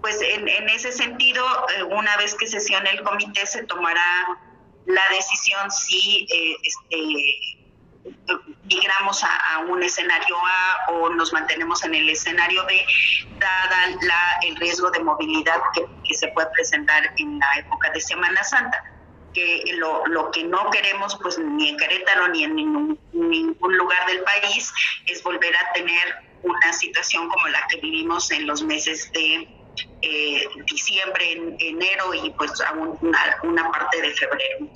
pues en ese sentido, una vez que sesione el comité, se tomará la decisión si migramos a un escenario A o nos mantenemos en el escenario B, dada el riesgo de movilidad que se puede presentar en la época de Semana Santa. Que lo que no queremos, pues ni en Querétaro ni en ningún lugar del país, es volver a tener una situación como la que vivimos en los meses de diciembre, enero y pues aún una parte de febrero.